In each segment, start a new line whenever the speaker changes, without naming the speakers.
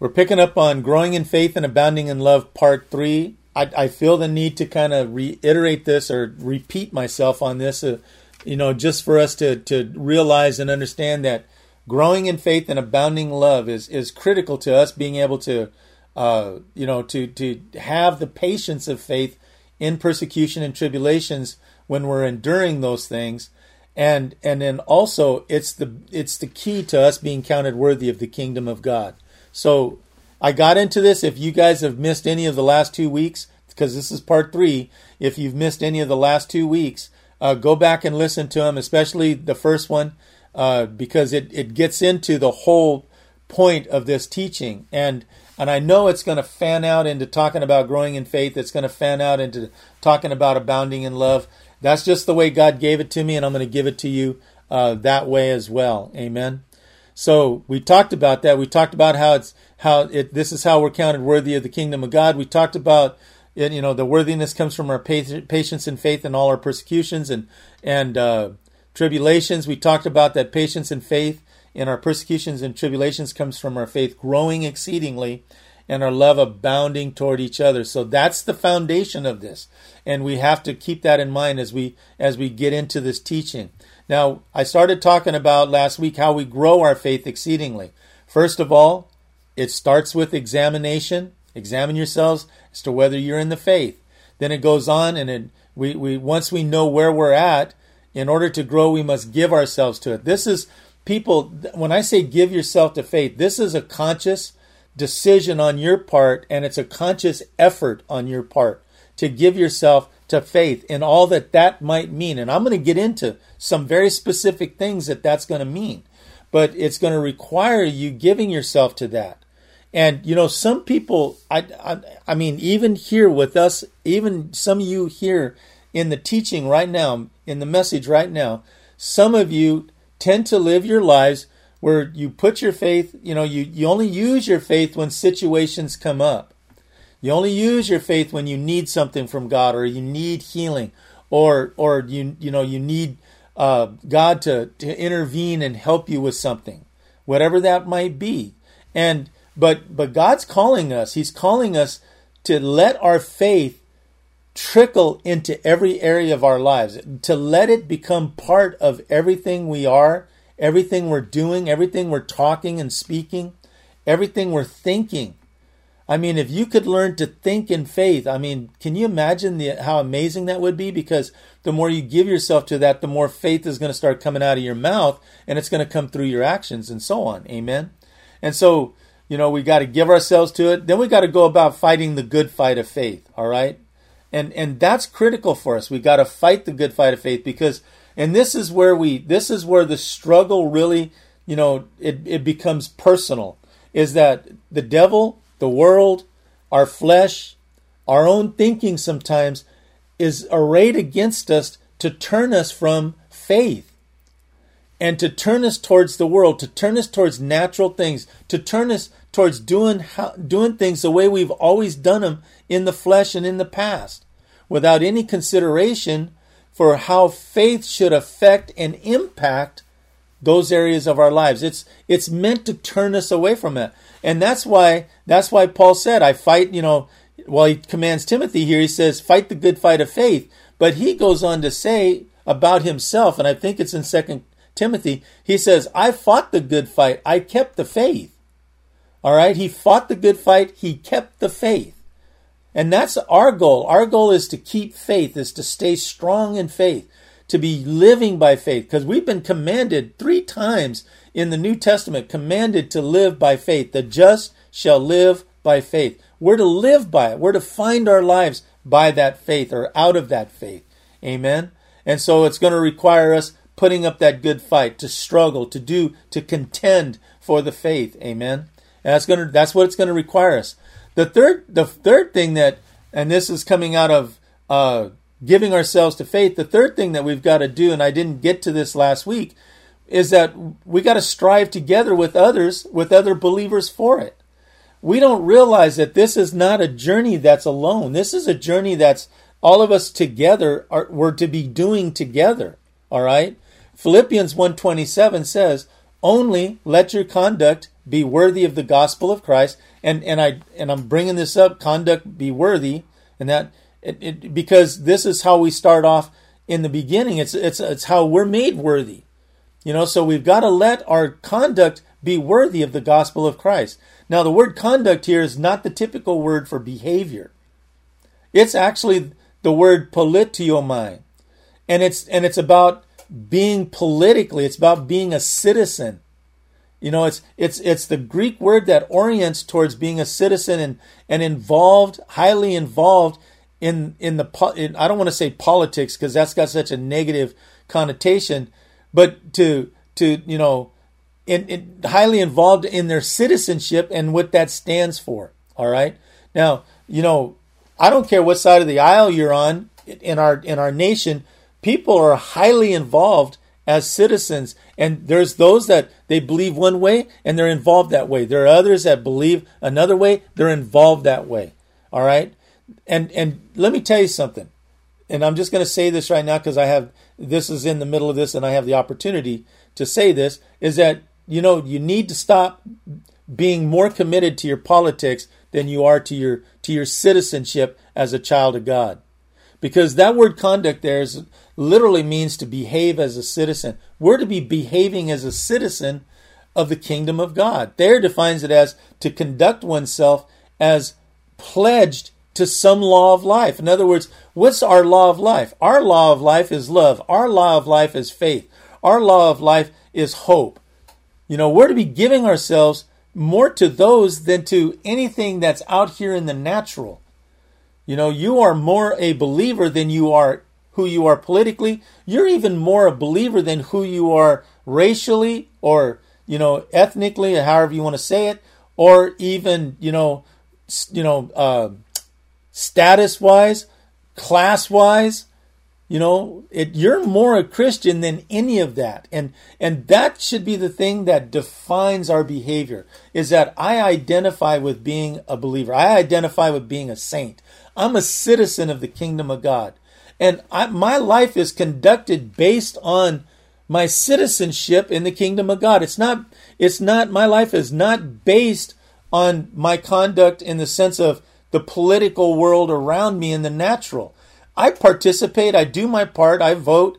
We're picking up on Growing in Faith and Abounding in Love, Part 3. I feel the need to kind of reiterate this or repeat myself on this, just for us to realize and understand that growing in faith and abounding in love is critical to us being able to, to have the patience of faith in persecution and tribulations when we're enduring those things. And then also it's the key to us being counted worthy of the kingdom of God. So I got into this. If you guys have missed any of the last 2 weeks, because this is part 3, if you've missed any of the last 2 weeks, go back and listen to them, especially the first one, because it gets into the whole point of this teaching. And I know it's going to fan out into talking about growing in faith. It's going to fan out into talking about abounding in love. That's just the way God gave it to me, and I'm going to give it to you that way as well. Amen. So we talked about that. We talked about this is how we're counted worthy of the kingdom of God. We talked about the worthiness comes from our patience and faith in all our persecutions and tribulations. We talked about that patience and faith in our persecutions and tribulations comes from our faith growing exceedingly and our love abounding toward each other. So that's the foundation of this, and we have to keep that in mind as we get into this teaching. Now, I started talking about last week how we grow our faith exceedingly. First of all, it starts with examination. Examine yourselves as to whether you're in the faith. Then it goes on, and we once we know where we're at, in order to grow, we must give ourselves to it. This is when I say give yourself to faith, this is a conscious decision on your part, and it's a conscious effort on your part to give yourself to faith in all that might mean. And I'm going to get into some very specific things that's going to mean. But it's going to require you giving yourself to that. And, some people, I mean, even here with us, even some of you here in the teaching right now, in the message right now, some of you tend to live your lives where you put your faith, you only use your faith when situations come up. You only use your faith when you need something from God, or you need healing, or you need God to intervene and help you with something, whatever that might be. But God's calling us. He's calling us to let our faith trickle into every area of our lives, to let it become part of everything we are, everything we're doing, everything we're talking and speaking, everything we're thinking. I mean, if you could learn to think in faith, I mean, can you imagine how amazing that would be? Because the more you give yourself to that, the more faith is going to start coming out of your mouth, and it's going to come through your actions and so on. Amen. And so, we got to give ourselves to it. Then we got to go about fighting the good fight of faith. All right. And that's critical for us. We got to fight the good fight of faith and this is where the struggle really, it becomes personal, is that the devil, the world, our flesh, our own thinking sometimes is arrayed against us to turn us from faith and to turn us towards the world, to turn us towards natural things, to turn us towards doing things the way we've always done them in the flesh and in the past, without any consideration for how faith should affect and impact those areas of our lives. It's meant to turn us away from it. And that's why Paul said, I fight, while he commands Timothy here, he says, fight the good fight of faith. But he goes on to say about himself, and I think it's in 2 Timothy, he says, I fought the good fight. I kept the faith. All right. He fought the good fight. He kept the faith. And that's our goal. Our goal is to keep faith, is to stay strong in faith, to be living by faith, because we've been commanded 3 times in the New Testament, commanded to live by faith. The just shall live by faith. We're to live by it. We're to find our lives by that faith or out of that faith. Amen. And so it's going to require us putting up that good fight, to struggle, to contend for the faith. Amen. And that's what it's going to require us. The third thing and this is coming out of giving ourselves to faith, the third thing that we've got to do, and I didn't get to this last week, is that we got to strive together with other believers for it. We don't realize that this is not a journey that's alone. This is a journey that's all of us together we're to be doing together. All right? Philippians 1:27 says, only let your conduct be worthy of the gospel of Christ. And I'm bringing this up, conduct be worthy, and that because this is how we start off in the beginning. It's how we're made worthy. So we've got to let our conduct be worthy of the gospel of Christ. Now, the word conduct here is not the typical word for behavior. It's actually the word politiomai. And it's about being politically, it's about being a citizen. It's the Greek word that orients towards being a citizen and involved, highly involved in I don't want to say politics because that's got such a negative connotation, but to highly involved in their citizenship and what that stands for. All right. Now, I don't care what side of the aisle you're on in our nation. People are highly involved as citizens, and there's those that they believe one way and they're involved that way. There are others that believe another way, they're involved that way. All right? And let me tell you something. And I'm just going to say this right now because this is in the middle of this and I have the opportunity to say this, is that you need to stop being more committed to your politics than you are to your citizenship as a child of God. Because that word conduct there literally means to behave as a citizen. We're to be behaving as a citizen of the kingdom of God. There defines it as to conduct oneself as pledged to some law of life. In other words, what's our law of life? Our law of life is love. Our law of life is faith. Our law of life is hope. We're to be giving ourselves more to those than to anything that's out here in the natural. You are more a believer than you are who you are politically. You're even more a believer than who you are racially or, ethnically, or however you want to say it, or even, status-wise, class-wise. You're more a Christian than any of that. And that should be the thing that defines our behavior, is that I identify with being a believer. I identify with being a saint. I'm a citizen of the kingdom of God. And my life is conducted based on my citizenship in the kingdom of God. My life is not based on my conduct in the sense of the political world around me in the natural. I participate, I do my part, I vote,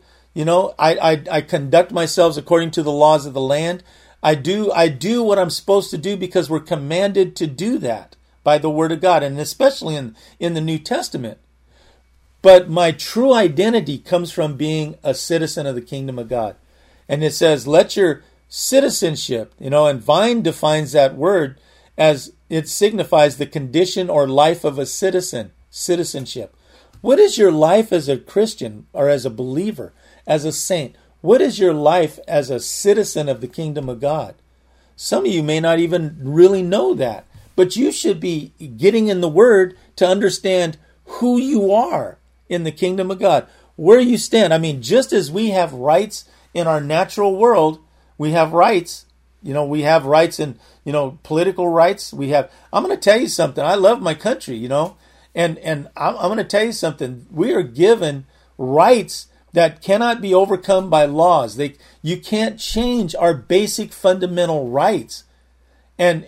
I conduct myself according to the laws of the land. I do what I'm supposed to do because we're commanded to do that by the word of God, and especially in the New Testament. But my true identity comes from being a citizen of the kingdom of God. And it says, let your citizenship, and Vine defines that word as it signifies the condition or life of a citizenship. What is your life as a Christian or as a believer, as a saint? What is your life as a citizen of the kingdom of God? Some of you may not even really know that, but you should be getting in the word to understand who you are in the kingdom of God, where you stand. I mean, just as we have rights in our natural world, we have rights. We have rights in, political rights. I'm going to tell you something. I love my country, and I'm going to tell you something. We are given rights that cannot be overcome by laws. You can't change our basic fundamental rights. And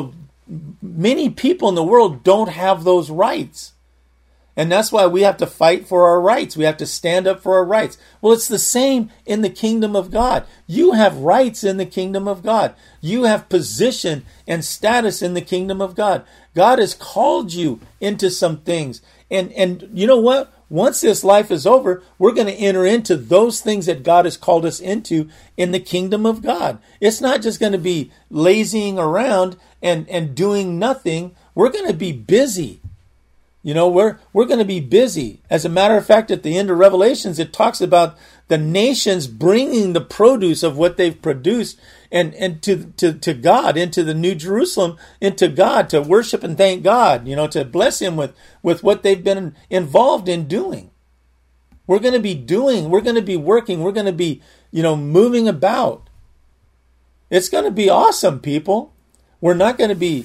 many people in the world don't have those rights. And that's why we have to fight for our rights. We have to stand up for our rights. Well, it's the same in the kingdom of God. You have rights in the kingdom of God. You have position and status in the kingdom of God. God has called you into some things. And you know what? Once this life is over, we're going to enter into those things that God has called us into in the kingdom of God. It's not just going to be lazying around and doing nothing. We're going to be busy. We're going to be busy. As a matter of fact, at the end of Revelations, it talks about the nations bringing the produce of what they've produced and to God, into the New Jerusalem, into God, to worship and thank God, to bless Him with what they've been involved in doing. We're going to be doing, we're going to be working, we're going to be, moving about. It's going to be awesome, people. We're not going to be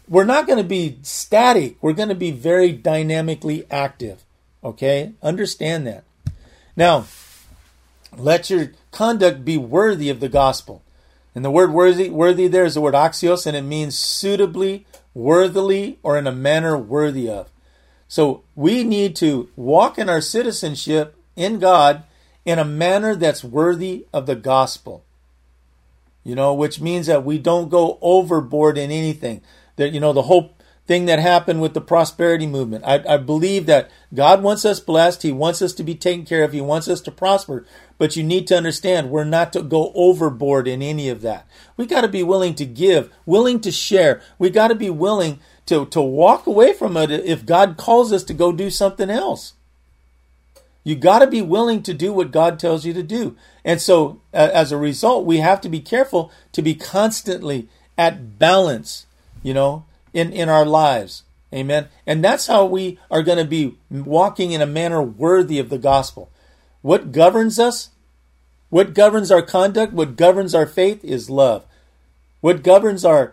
static. We're going to be very dynamically active. Okay? Understand that. Now, let your conduct be worthy of the gospel. And the word worthy there is the word axios, and it means suitably, worthily, or in a manner worthy of. So we need to walk in our citizenship in God in a manner that's worthy of the gospel. Which means that we don't go overboard in anything. That, the whole thing that happened with the prosperity movement. I believe that God wants us blessed. He wants us to be taken care of. He wants us to prosper. But you need to understand we're not to go overboard in any of that. We got to be willing to give, willing to share. We got to be willing to walk away from it if God calls us to go do something else. You got to be willing to do what God tells you to do. And so as a result, we have to be careful to be constantly at balance, in our lives. Amen. And that's how we are going to be walking in a manner worthy of the gospel. What governs us? What governs our conduct? What governs our faith is love. What governs our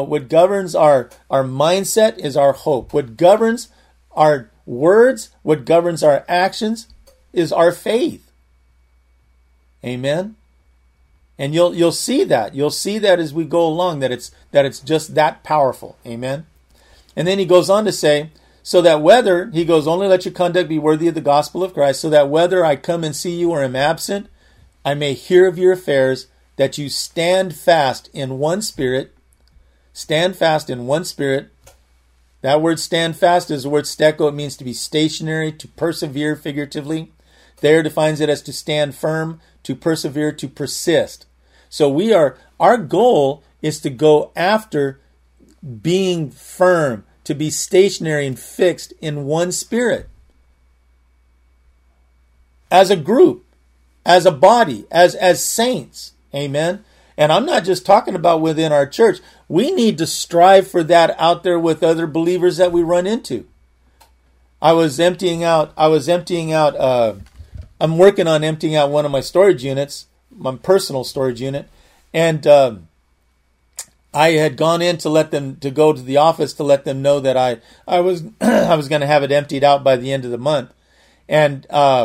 mindset is our hope. What governs our words, what governs our actions is our faith. Amen. And you'll see that. You'll see that as we go along, that it's just that powerful. Amen. And then he goes on to say, so that whether, he goes, only let your conduct be worthy of the gospel of Christ, so that whether I come and see you or am absent, I may hear of your affairs, that you stand fast in one spirit. Stand fast in one spirit. That word stand fast is the word steko. It means to be stationary, to persevere figuratively. Thayer defines it as to stand firm, to persevere, to persist. So our goal is to go after being firm, to be stationary and fixed in one spirit. As a group, as a body, as saints. Amen. And I'm not just talking about within our church. We need to strive for that out there with other believers that we run into. I'm working on emptying out one of my storage units, my personal storage unit, and I had gone in to go to the office to let them know that I was I was going to have it emptied out by the end of the month, and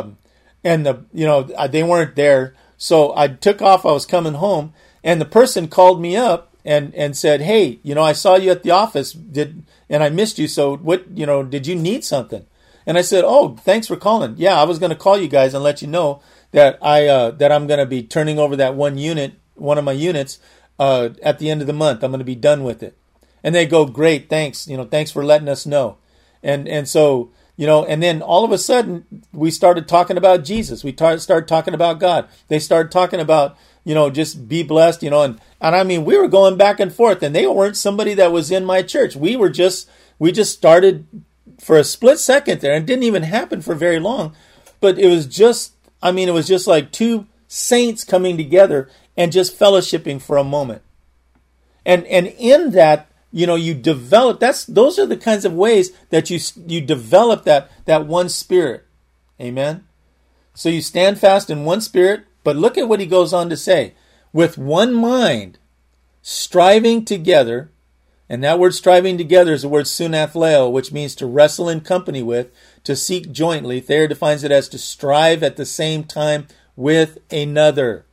they weren't there, so I took off. I was coming home, and the person called me up and said, "Hey, I saw you at the office, and I missed you. So what? Did you need something?" And I said, "Oh, thanks for calling. Yeah, I was going to call you guys and let you know that I'm going to be turning over that one of my units, at the end of the month. I'm going to be done with it." And they go, "Great, thanks. Thanks for letting us know." And so, and then all of a sudden we started talking about Jesus. We started talking about God. They started talking about, just be blessed, and I mean, we were going back and forth, and they weren't somebody that was in my church. We just started for a split second there, and it didn't even happen for very long, but it was just like two saints coming together and just fellowshipping for a moment. And in that, you develop, those are the kinds of ways that you develop that one spirit. Amen. So you stand fast in one spirit, but look at what he goes on to say. With one mind, striving together, and that word striving together is the word sunathleo, which means to wrestle in company with, to seek jointly. Thayer defines it as to strive at the same time with another.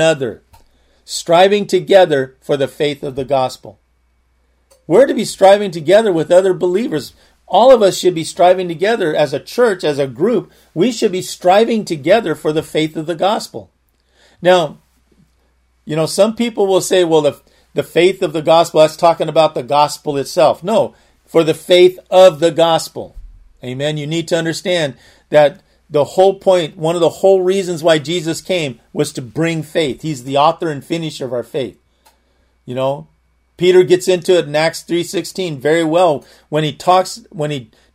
Striving together for the faith of the gospel. We're to be striving together with other believers. All of us should be striving together as a church, as a group. We should be striving together for the faith of the gospel. Now, some people will say, well, the faith of the gospel, that's talking about the gospel itself. No, for the faith of the gospel. Amen. You need to understand that the whole point, one of the whole reasons why Jesus came was to bring faith. He's the author and finisher of our faith. Peter gets into it in Acts 3:16 very well when he talks, when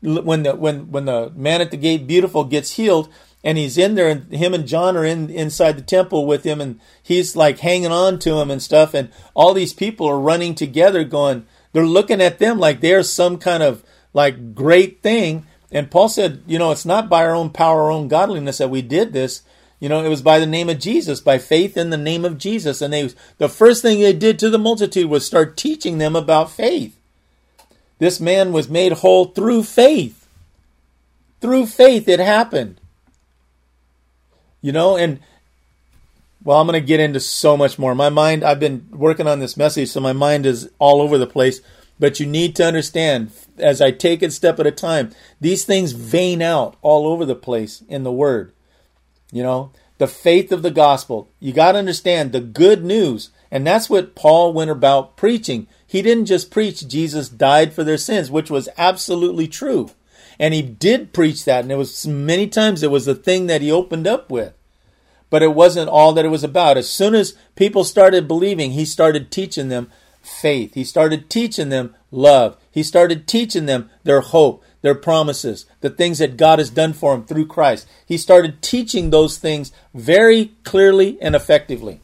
the man at the gate beautiful gets healed, and he's in there, and him and John are inside the temple with him, and he's like hanging on to him and stuff, and all these people are running together they're looking at them like they're some kind of like great thing. And Paul said, it's not by our own power, our own godliness that we did this. It was by the name of Jesus, by faith in the name of Jesus. And the first thing they did to the multitude was start teaching them about faith. This man was made whole through faith. Through faith it happened. And Well, I'm going to get into so much more. My mind, I've been working on this message, so my mind is all over the place. But you need to understand, as I take it step at a time, these things vein out all over the place in the Word. The faith of the gospel. You got to understand the good news. And that's what Paul went about preaching. He didn't just preach Jesus died for their sins, which was absolutely true. And he did preach that. And it was many times it was the thing that he opened up with. But it wasn't all that it was about. As soon as people started believing, he started teaching them faith. He started teaching them love. He started teaching them their hope, their promises, the things that God has done for them through Christ. He started teaching those things very clearly and effectively.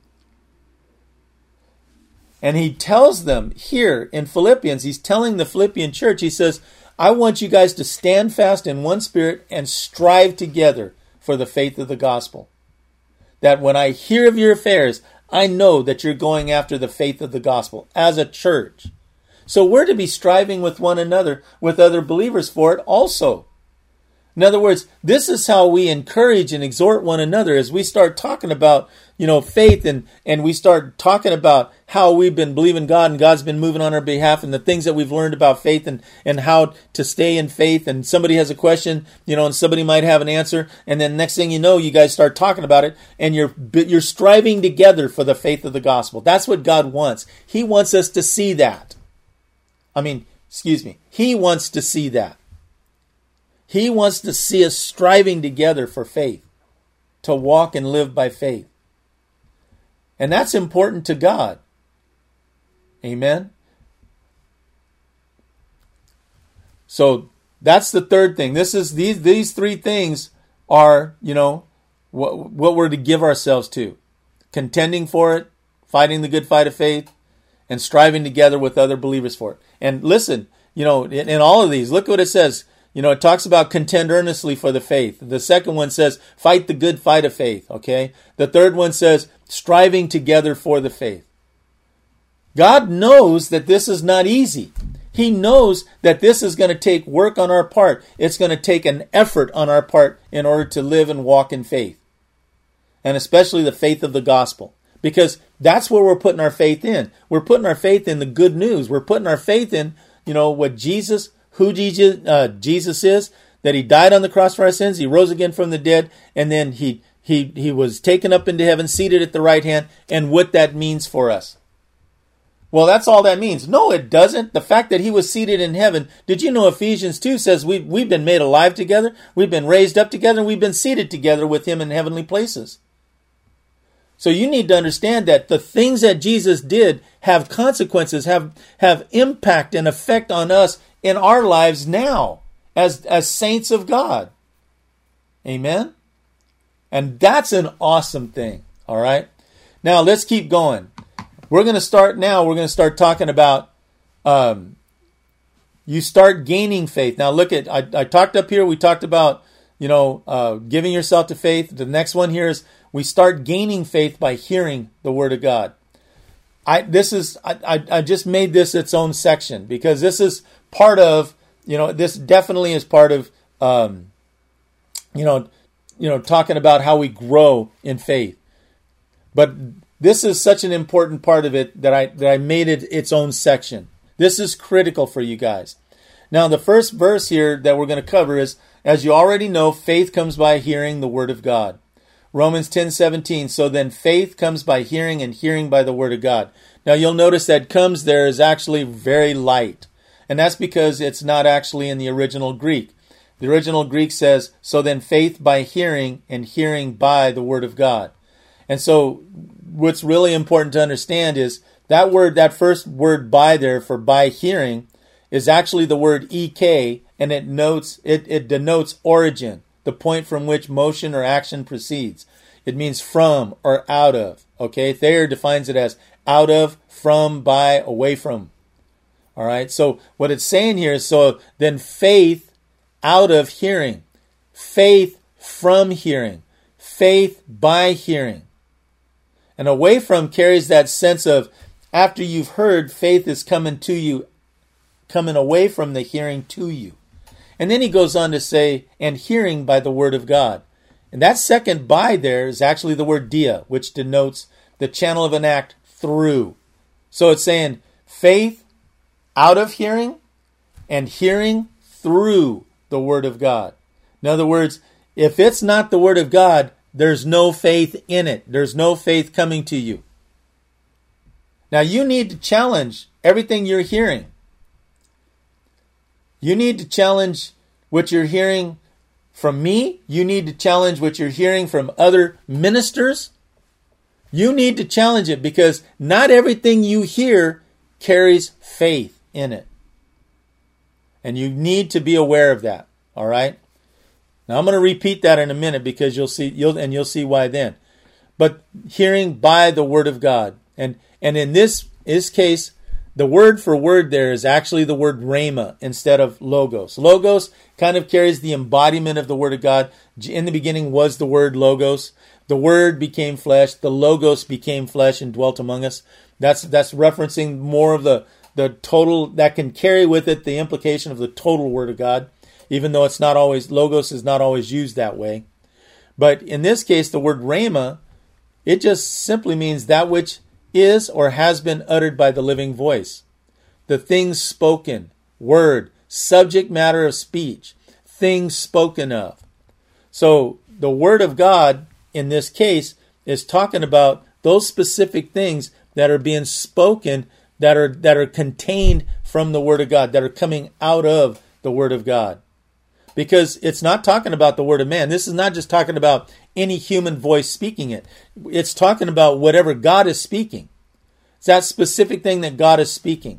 And he tells them here in Philippians, he's telling the Philippian church, he says, I want you guys to stand fast in one spirit and strive together for the faith of the gospel. That when I hear of your affairs, I know that you're going after the faith of the gospel as a church. So we're to be striving with one another, with other believers for it also. In other words, this is how we encourage and exhort one another as we start talking about, faith and we start talking about how we've been believing God and God's been moving on our behalf and the things that we've learned about faith and how to stay in faith. And somebody has a question, and somebody might have an answer. And then next thing you know, you guys start talking about it and you're striving together for the faith of the gospel. That's what God wants. He wants us to see that. He wants to see that. He wants to see us striving together for faith, to walk and live by faith. And that's important to God. Amen? So that's the third thing. These three things are, what we're to give ourselves to. Contending for it, fighting the good fight of faith, and striving together with other believers for it. And listen, in all of these, look what it says. It talks about contend earnestly for the faith. The second one says, fight the good fight of faith, okay? The third one says, striving together for the faith. God knows that this is not easy. He knows that this is going to take work on our part. It's going to take an effort on our part in order to live and walk in faith. And especially the faith of the gospel. Because that's where we're putting our faith in. We're putting our faith in the good news. We're putting our faith in, what Jesus is, that he died on the cross for our sins, he rose again from the dead, and then he was taken up into heaven, seated at the right hand, and what that means for us. Well, that's all that means. No, it doesn't. The fact that he was seated in heaven, did you know Ephesians 2 says we've been made alive together, we've been raised up together, and we've been seated together with him in heavenly places. So you need to understand that the things that Jesus did have consequences, have impact and effect on us in our lives now as saints of God. Amen? And that's an awesome thing. All right? Now let's keep going. We're going to start talking about you start gaining faith. Now look at, I talked up here, we talked about, giving yourself to faith. The next one here is we start gaining faith by hearing the word of God. I just made this its own section because this is part of, this definitely is part of, talking about how we grow in faith. But this is such an important part of it that I made it its own section. This is critical for you guys. Now, the first verse here that we're going to cover is, as you already know, faith comes by hearing the word of God. Romans 10:17, so then faith comes by hearing and hearing by the word of God. Now, you'll notice that comes there is actually very light. And that's because it's not actually in the original Greek. The original Greek says, so then faith by hearing and hearing by the word of God. And so what's really important to understand is that word, that first word by there for by hearing is actually the word ek, and it denotes origin, the point from which motion or action proceeds. It means from or out of. Okay, Thayer defines it as out of, from, by, away from. All right, so what it's saying here is, so then faith out of hearing, faith from hearing, faith by hearing. And away from carries that sense of after you've heard, faith is coming to you, coming away from the hearing to you. And then he goes on to say, and hearing by the word of God. And that second by there is actually the word dia, which denotes the channel of an act through. So it's saying faith out of hearing and hearing through the Word of God. In other words, if it's not the Word of God, there's no faith in it. There's no faith coming to you. Now you need to challenge everything you're hearing. You need to challenge what you're hearing from me. You need to challenge what you're hearing from other ministers. You need to challenge it because not everything you hear carries faith in it. And you need to be aware of that. All right? Now I'm going to repeat that in a minute because you'll see why then. But hearing by the Word of God. And in this case, the word for word there is actually the word rhema instead of logos. Logos kind of carries the embodiment of the Word of God. In the beginning was the word logos. The Word became flesh. The logos became flesh and dwelt among us. That's referencing more of the total, that can carry with it the implication of the total Word of God, even though it's not always, logos is not always used that way. But in this case, the word rhema, it just simply means that which is or has been uttered by the living voice. The things spoken, word, subject matter of speech, things spoken of. So the Word of God in this case is talking about those specific things that are being spoken, that are contained from the Word of God, that are coming out of the Word of God. Because it's not talking about the word of man. This is not just talking about any human voice speaking it. It's talking about whatever God is speaking. It's that specific thing that God is speaking.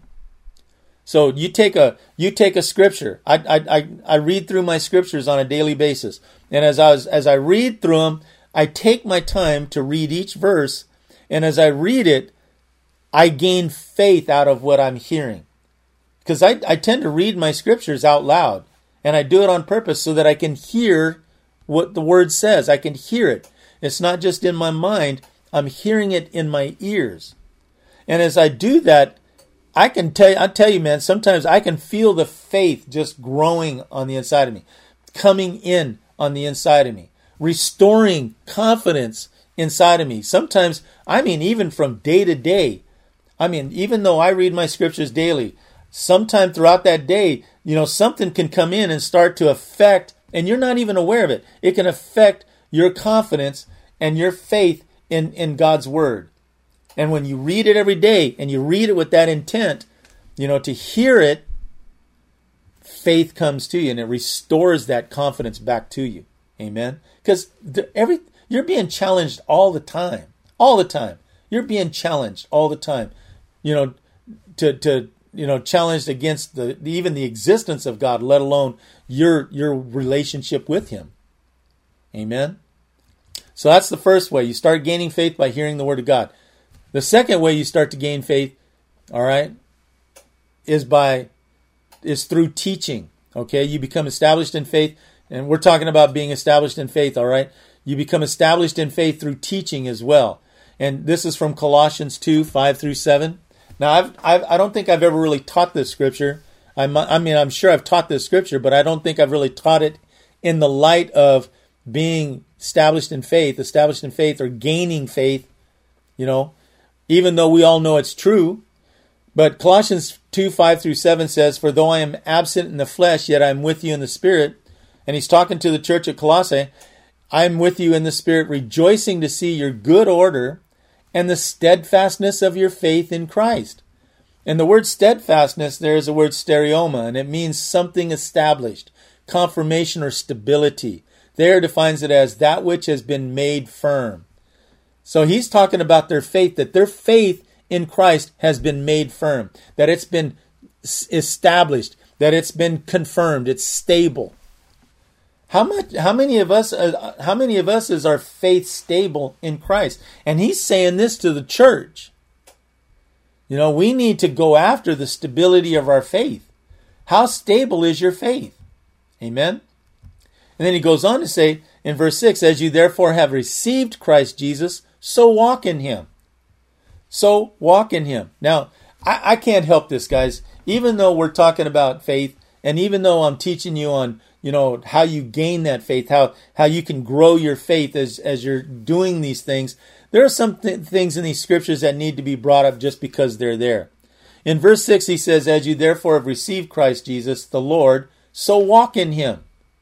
So you take a scripture. I read through my scriptures on a daily basis. And as I read through them, I take my time to read each verse. And as I read it, I gain faith out of what I'm hearing. Because I tend to read my scriptures out loud. And I do it on purpose so that I can hear what the Word says. I can hear it. It's not just in my mind. I'm hearing it in my ears. And as I do that, I'll tell you, man, sometimes I can feel the faith just growing on the inside of me, coming in on the inside of me, restoring confidence inside of me. Sometimes, even from day to day, even though I read my scriptures daily, sometime throughout that day, something can come in and start to affect, and you're not even aware of it. It can affect your confidence and your faith in God's Word. And when you read it every day, and you read it with that intent, to hear it, faith comes to you, and it restores that confidence back to you. Amen? Because you're being challenged all the time. All the time. You're being challenged all the time. Challenged against even the existence of God, let alone your relationship with Him. Amen? So that's the first way. You start gaining faith by hearing the Word of God. The second way you start to gain faith, all right, is through teaching. Okay? You become established in faith, and we're talking about being established in faith, all right? You become established in faith through teaching as well. And this is from Colossians 2, 5 through 7. Now, I don't think I've ever really taught this scripture. I'm sure I've taught this scripture, but I don't think I've really taught it in the light of being established in faith or gaining faith, even though we all know it's true. But Colossians 2, 5 through 7 says, "For though I am absent in the flesh, yet I am with you in the Spirit." And he's talking to the church at Colossae. "I am with you in the Spirit, rejoicing to see your good order and the steadfastness of your faith in Christ." And the word steadfastness there is the word stereoma, and it means something established, confirmation or stability. There defines it as that which has been made firm. So he's talking about their faith, that their faith in Christ has been made firm, that it's been established, that it's been confirmed, it's stable. How many of us is our faith stable in Christ? And he's saying this to the church. We need to go after the stability of our faith. How stable is your faith? Amen? And then he goes on to say in verse 6, "As you therefore have received Christ Jesus, so walk in Him." So walk in Him. Now, I can't help this, guys. Even though we're talking about faith, and even though I'm teaching you on, how you gain that faith, how you can grow your faith as you're doing these things. There are some things in these scriptures that need to be brought up just because they're there. In verse 6, he says, as you therefore have received Christ Jesus, the Lord, so walk in him.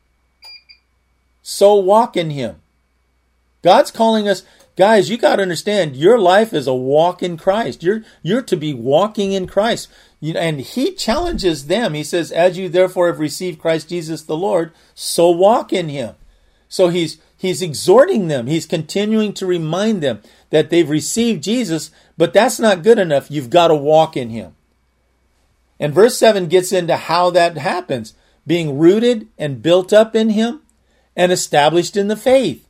So walk in him. God's calling us, guys, you got to understand, your life is a walk in Christ. You're to be walking in Christ. And he challenges them. He says, as you therefore have received Christ Jesus the Lord, so walk in him. So he's exhorting them. He's continuing to remind them that they've received Jesus, but that's not good enough. You've got to walk in him. And verse 7 gets into how that happens. Being rooted and built up in him and established in the faith.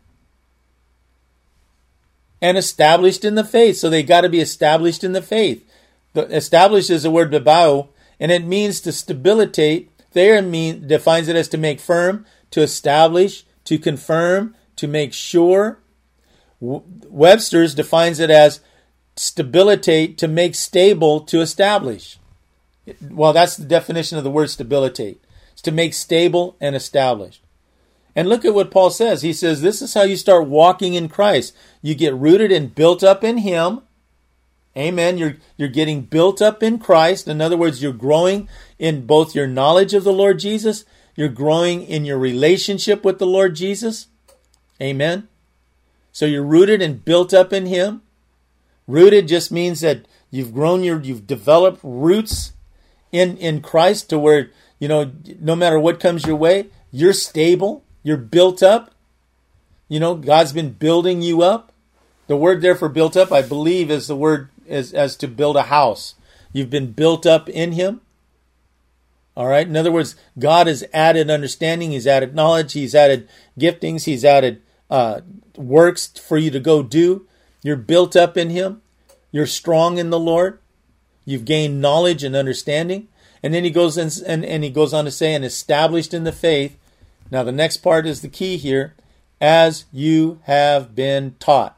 And established in the faith. So they got to be established in the faith. Established is the word bibao, and it means to stabilitate. There defines it as to make firm, to establish, to confirm, to make sure. Webster's defines it as stabilitate, to make stable, to establish. Well, that's the definition of the word stabilitate. It's to make stable and established. And look at what Paul says. He says, this is how you start walking in Christ. You get rooted and built up in him. Amen. You're getting built up in Christ. In other words, you're growing in both your knowledge of the Lord Jesus. You're growing in your relationship with the Lord Jesus. Amen. So you're rooted and built up in him. Rooted just means that you've developed roots in Christ to where, no matter what comes your way, you're stable. You're built up. God's been building you up. The word there for built up, I believe, is the word as to build a house. You've been built up in him. All right. In other words, God has added understanding. He's added knowledge. He's added giftings. He's added works for you to go do. You're built up in him. You're strong in the Lord. You've gained knowledge and understanding. And then he goes and he goes on to say, and established in the faith. Now the next part is the key here. As you have been taught.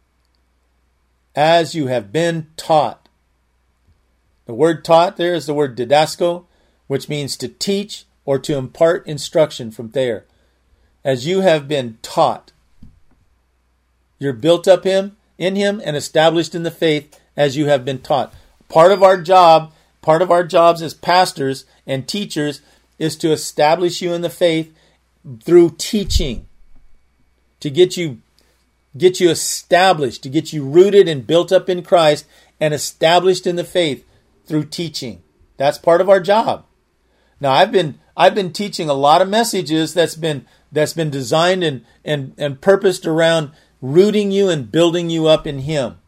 As you have been taught. The word taught there is the word didasko, which means to teach or to impart instruction from there. As you have been taught. You're built up in him and established in the faith as you have been taught. Part of our jobs as pastors and teachers is to establish you in the faith through teaching. To get you established, to get you rooted and built up in Christ and established in the faith through teaching. That's part of our job. Now I've been teaching a lot of messages that's been designed and purposed around rooting you and building you up in him.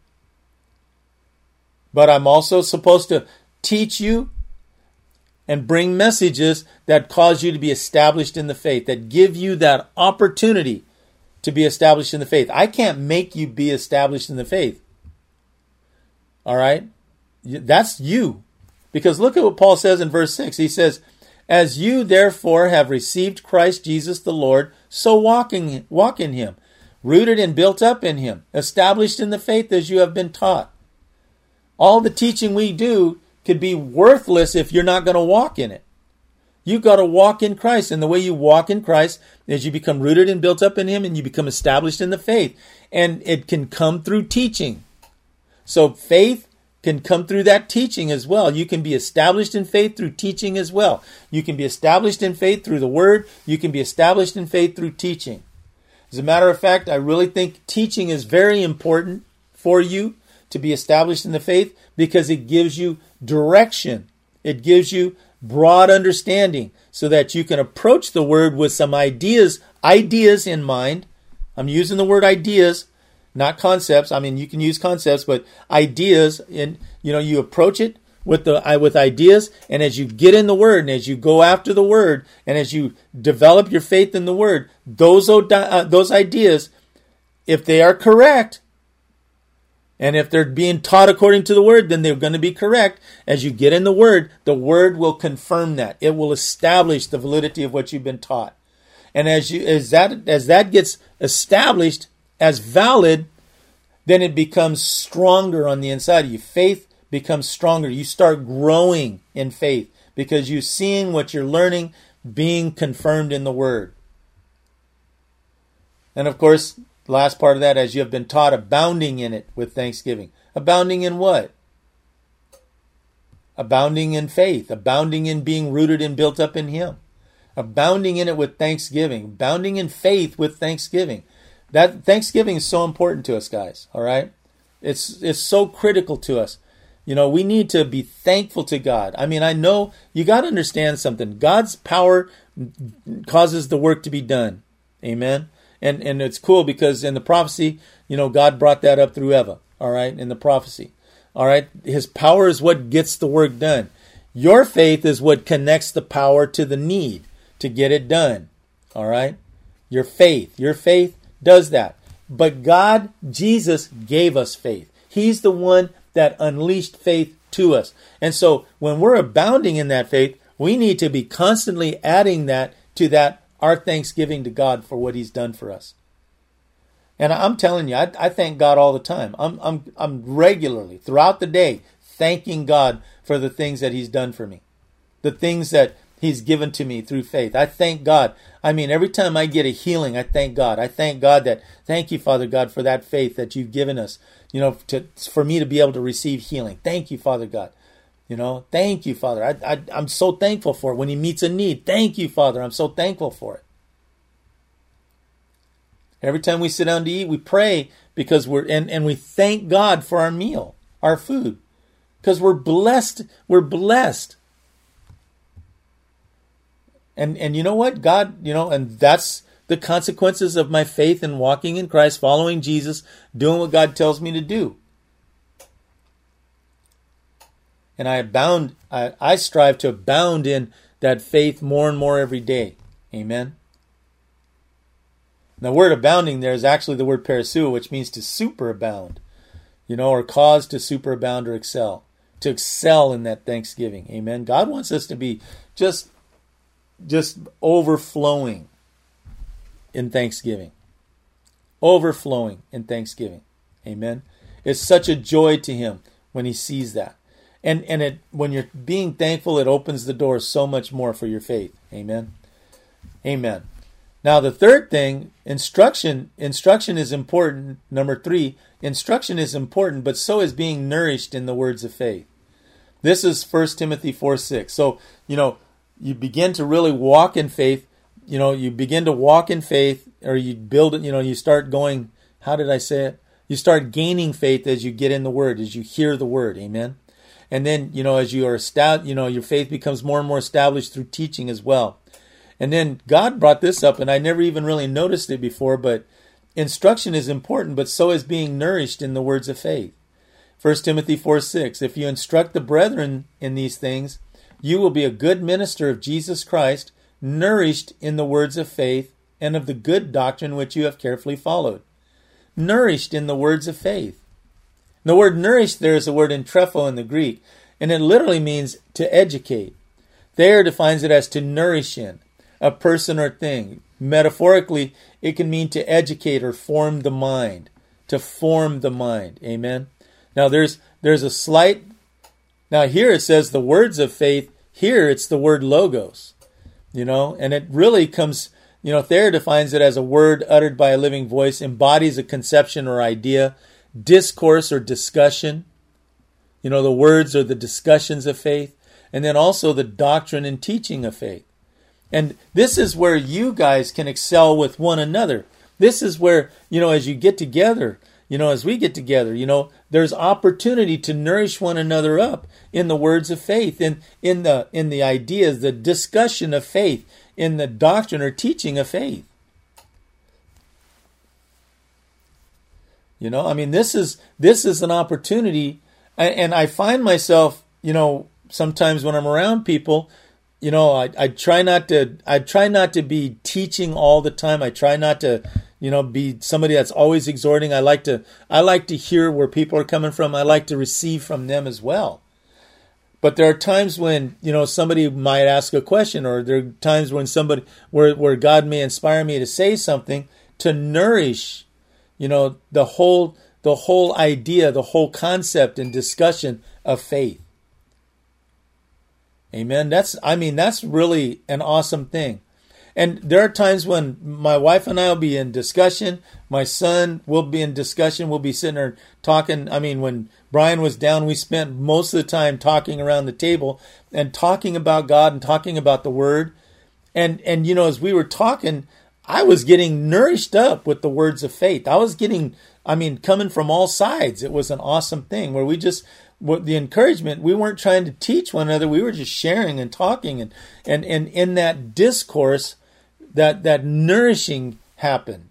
But I'm also supposed to teach you and bring messages that cause you to be established in the faith, that give you that opportunity to be established in the faith. I can't make you be established in the faith. All right? That's you. Because look at what Paul says in verse 6. He says, as you therefore have received Christ Jesus the Lord, so walk in him, rooted and built up in him, established in the faith as you have been taught. All the teaching we do could be worthless if you're not going to walk in it. You've got to walk in Christ. And the way you walk in Christ is you become rooted and built up in him and you become established in the faith. And it can come through teaching. So faith can come through that teaching as well. You can be established in faith through teaching as well. You can be established in faith through the word. You can be established in faith through teaching. As a matter of fact, I really think teaching is very important for you to be established in the faith because it gives you direction. It gives you broad understanding so that you can approach the word with some ideas in mind. I'm using the word ideas, not concepts. I mean, you can use concepts, but ideas, you approach it with ideas, and as you get in the word and as you go after the word and as you develop your faith in the word, those ideas, if they are correct, and if they're being taught according to the word, then they're going to be correct. As you get in the word will confirm that. It will establish the validity of what you've been taught. And as that gets established as valid, then it becomes stronger on the inside of you. Faith becomes stronger. You start growing in faith because you're seeing what you're learning being confirmed in the Word. And of course, last part of that, as you have been taught, abounding in it with thanksgiving. Abounding in what? Abounding in faith. Abounding in being rooted and built up in Him. Abounding in it with thanksgiving. Abounding in faith with thanksgiving. That thanksgiving is so important to us, guys. All right? It's so critical to us. You know, we need to be thankful to God. I mean, I know you got to understand something. God's power causes the work to be done. Amen. And it's cool because in the prophecy, you know, God brought that up through Eva. All right, in the prophecy. All right, His power is what gets the work done. Your faith is what connects the power to the need to get it done. All right, your faith does that. But God, Jesus, gave us faith. He's the one that unleashed faith to us. And so when we're abounding in that faith, we need to be constantly adding that to that, our thanksgiving to God for what He's done for us. And I'm telling you, I thank God all the time. I'm regularly, throughout the day, thanking God for the things that He's done for me. The things that He's given to me through faith. I thank God. I mean, every time I get a healing, I thank God. I thank God thank you, Father God, for that faith that you've given us, you know, for me to be able to receive healing. Thank you, Father God. You know, thank you, Father. I'm so thankful for it. When He meets a need, thank you, Father. I'm so thankful for it. Every time we sit down to eat, we pray because and we thank God for our meal, our food, because we're blessed. We're blessed. And you know what? God, you know, and that's the consequences of my faith and walking in Christ, following Jesus, doing what God tells me to do. And I strive to abound in that faith more and more every day. Amen. The word abounding there is actually the word perisua, which means to superabound, you know, or cause to superabound or excel. To excel in that thanksgiving. Amen. God wants us to be just overflowing in thanksgiving. Overflowing in thanksgiving. Amen. It's such a joy to Him when He sees that. And when you're being thankful, it opens the door so much more for your faith. Amen. Amen. Now the third thing, instruction is important. Number 3, instruction is important, but so is being nourished in the words of faith. This is 1 Timothy 4:6. So, you know, you begin to really walk in faith. You know, you begin to walk in faith, or you build it, you know, you start going, how did I say it? You start gaining faith as you get in the Word, as you hear the Word. Amen. And then, you know, as you are established, you know, your faith becomes more and more established through teaching as well. And then God brought this up, and I never even really noticed it before, but instruction is important, but so is being nourished in the words of faith. 1 Timothy 4:6, if you instruct the brethren in these things, you will be a good minister of Jesus Christ, nourished in the words of faith and of the good doctrine which you have carefully followed. Nourished in the words of faith. The word nourished there is the word entrepho in the Greek, and it literally means to educate. Thayer defines it as to nourish in a person or thing. Metaphorically, it can mean to educate or form the mind. To form the mind. Amen. Now there's a slight. Now here it says the words of faith. Here it's the word logos. You know, and it really comes. You know, Thayer defines it as a word uttered by a living voice, embodies a conception or idea, discourse or discussion. You know, the words are the discussions of faith, and then also the doctrine and teaching of faith. And this is where you guys can excel with one another. This is where, you know, as you get together, you know, as we get together, you know, there's opportunity to nourish one another up in the words of faith, in the ideas, the discussion of faith, in the doctrine or teaching of faith. You know, I mean, this is an opportunity, and I find myself, you know, sometimes when I'm around people, you know, I try not to be teaching all the time. I try not to, you know, be somebody that's always exhorting. I like to hear where people are coming from. I like to receive from them as well. But there are times when, you know, somebody might ask a question, or there are times when where God may inspire me to say something to nourish, you know, the whole idea, the whole concept and discussion of faith. Amen. That's really an awesome thing. And there are times when my wife and I will be in discussion. My son will be in discussion. We'll be sitting there talking. I mean, when Brian was down, we spent most of the time talking around the table and talking about God and talking about the Word. And as we were talking, I was getting nourished up with the words of faith. I was getting, coming from all sides. It was an awesome thing where the encouragement, we weren't trying to teach one another. We were just sharing and talking. And in that discourse, that nourishing happened.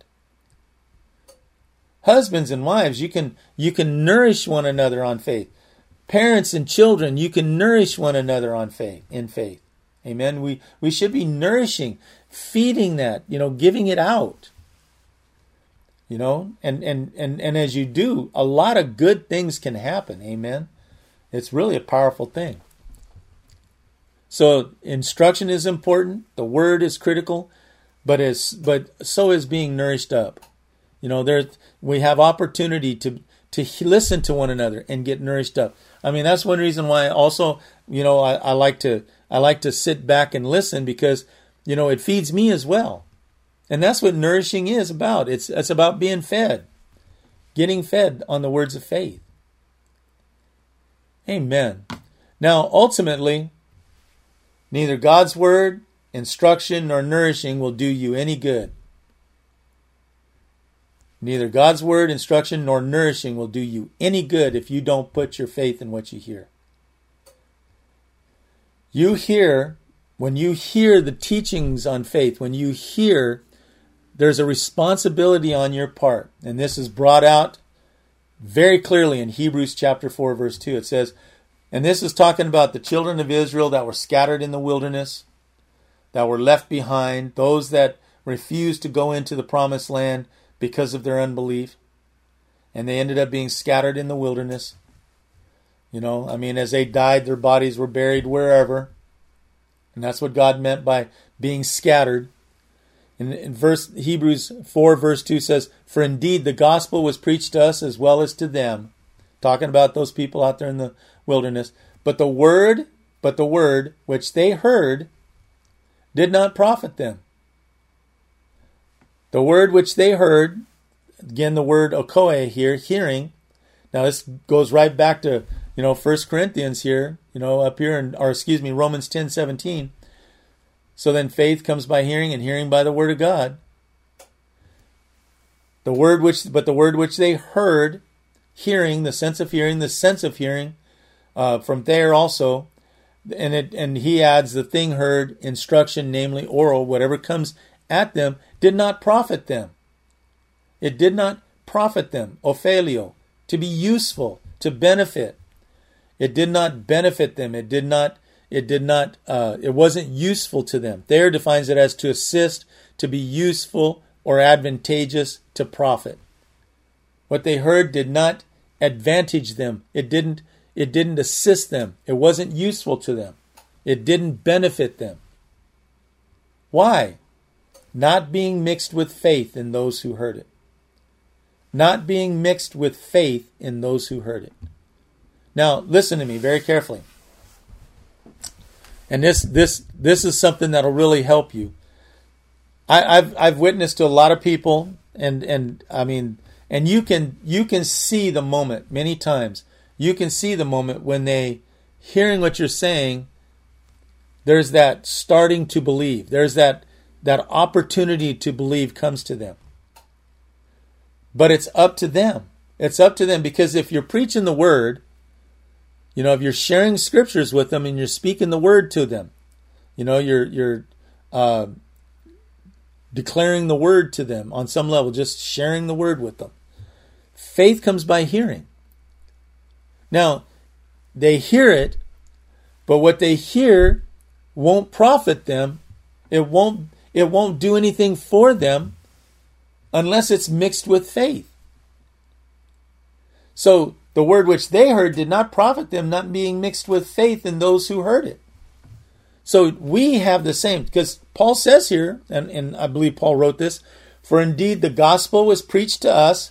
Husbands and wives, you can nourish one another on faith. Parents and children, you can nourish one another in faith. Amen. We should be nourishing, feeding that, giving it out. And as you do, a lot of good things can happen. Amen. It's really a powerful thing. So instruction is important. The word is critical. But so is being nourished up. We have opportunity to listen to one another and get nourished up. That's one reason why also, I like to sit back and listen because, it feeds me as well. And that's what nourishing is about. It's about being fed, getting fed on the words of faith. Amen. Now, ultimately, neither God's word, instruction, nor nourishing will do you any good. Neither God's word, instruction, nor nourishing will do you any good if you don't put your faith in what you hear. When you hear the teachings on faith, there's a responsibility on your part. And this is brought out very clearly in Hebrews chapter 4, verse 2. It says, and this is talking about the children of Israel that were scattered in the wilderness, that were left behind, those that refused to go into the promised land because of their unbelief. And they ended up being scattered in the wilderness. As they died, their bodies were buried wherever. And that's what God meant by being scattered. In Hebrews 4 verse 2 says, for indeed the gospel was preached to us as well as to them. Talking about those people out there in the wilderness. But the word which they heard did not profit them. The word which they heard, again the word okoe here, hearing. Now this goes right back to 1 Corinthians here, up here Romans 10:17. So then faith comes by hearing, and hearing by the word of God. The word which they heard, hearing, the sense of hearing, from there also, and he adds the thing heard, instruction, namely oral, whatever comes at them, did not profit them. It did not profit them, ophelio, to be useful, to benefit. It did not benefit them. It wasn't useful to them. Thayer defines it as to assist, to be useful or advantageous, to profit. What they heard did not advantage them. It didn't assist them. It wasn't useful to them. It didn't benefit them. Why? Not being mixed with faith in those who heard it. Not being mixed with faith in those who heard it. Now, listen to me very carefully. And this is something that'll really help you. I've witnessed to a lot of people, and you can see the moment many times. You can see the moment when they hearing what you're saying. There's that starting to believe. There's that opportunity to believe comes to them. But it's up to them. It's up to them, because if you're preaching the word, if you're sharing scriptures with them and you're speaking the word to them, you're declaring the word to them on some level, just sharing the word with them. Faith comes by hearing. Now, they hear it, but what they hear won't profit them. It won't do anything for them unless it's mixed with faith. So the word which they heard did not profit them, not being mixed with faith in those who heard it. So we have the same, because Paul says here, and I believe Paul wrote this, for indeed the gospel was preached to us,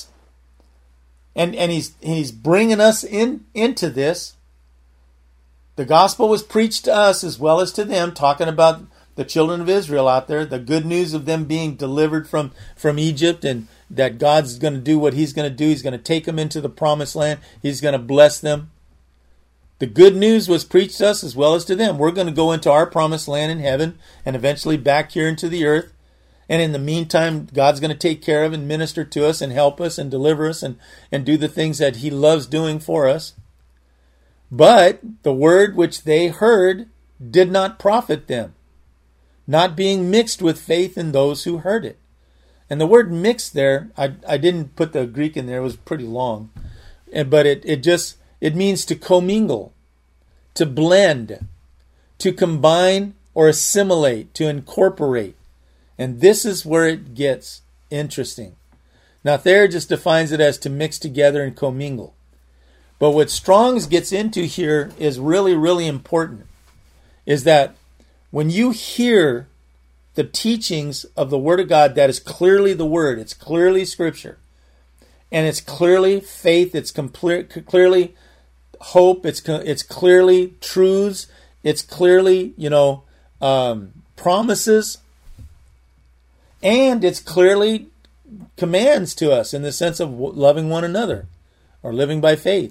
and he's bringing us into this. The gospel was preached to us as well as to them, talking about the children of Israel out there, the good news of them being delivered from Egypt, and that God's going to do what he's going to do. He's going to take them into the promised land. He's going to bless them. The good news was preached to us as well as to them. We're going to go into our promised land in heaven and eventually back here into the earth. And in the meantime, God's going to take care of and minister to us and help us and deliver us and do the things that he loves doing for us. But the word which they heard did not profit them, not being mixed with faith in those who heard it. And the word mixed there, I didn't put the Greek in there, it was pretty long. But it means to commingle, to blend, to combine or assimilate, to incorporate. And this is where it gets interesting. Now, Thayer just defines it as to mix together and commingle. But what Strong's gets into here is really, really important, is that when you hear the teachings of the Word of God, that is clearly the Word, it's clearly Scripture, and it's clearly faith, it's clearly hope, it's clearly truths, it's clearly, promises, and it's clearly commands to us in the sense of loving one another or living by faith.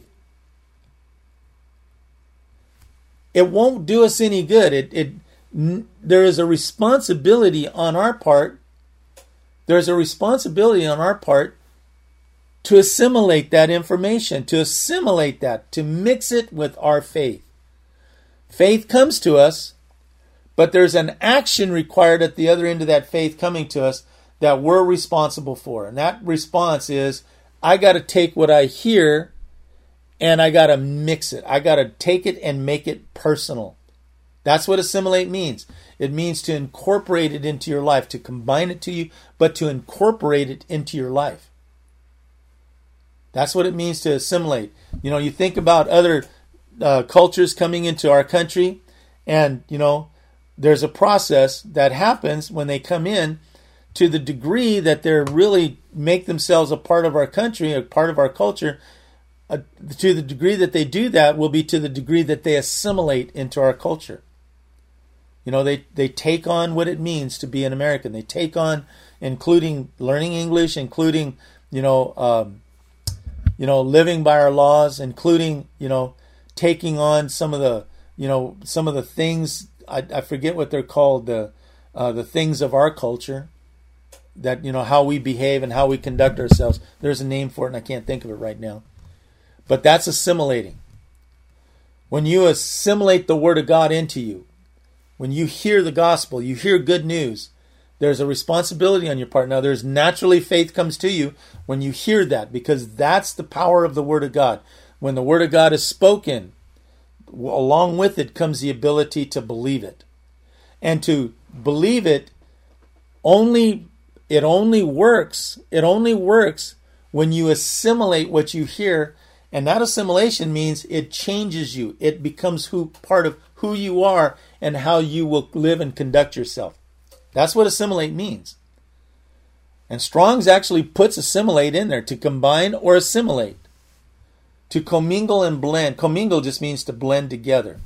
It won't do us any good. There is a responsibility on our part. There's a responsibility on our part to assimilate that information, to assimilate that, to mix it with our faith. Faith comes to us, but there's an action required at the other end of that faith coming to us that we're responsible for. And that response is, I got to take what I hear and I got to mix it. I got to take it and make it personal. That's what assimilate means. It means to incorporate it into your life, to combine it to you, but to incorporate it into your life. That's what it means to assimilate. You think about other cultures coming into our country, and, there's a process that happens when they come in, to the degree that they really make themselves a part of our country, a part of our culture. To the degree that they do that will be to the degree that they assimilate into our culture. They take on what it means to be an American. They take on, including learning English, including, living by our laws, including, taking on some of the things, I forget what they're called, the things of our culture, that, how we behave and how we conduct ourselves. There's a name for it and I can't think of it right now. But that's assimilating. When you assimilate the Word of God into you, when you hear the gospel, you hear good news, there's a responsibility on your part. Now, there's naturally faith comes to you when you hear that, because that's the power of the Word of God. When the Word of God is spoken, along with it comes the ability to believe it. And to believe it only works when you assimilate what you hear. And that assimilation means it changes you. It becomes part of who you are and how you will live and conduct yourself. That's what assimilate means. And Strong's actually puts assimilate in there, to combine or assimilate. To commingle and blend. Commingle just means to blend together.